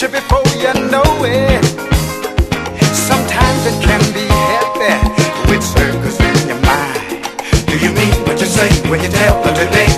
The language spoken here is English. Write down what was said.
you before you know it. Sometimes it can be happy with circles in your mind. Do you mean what you say when you tell her today?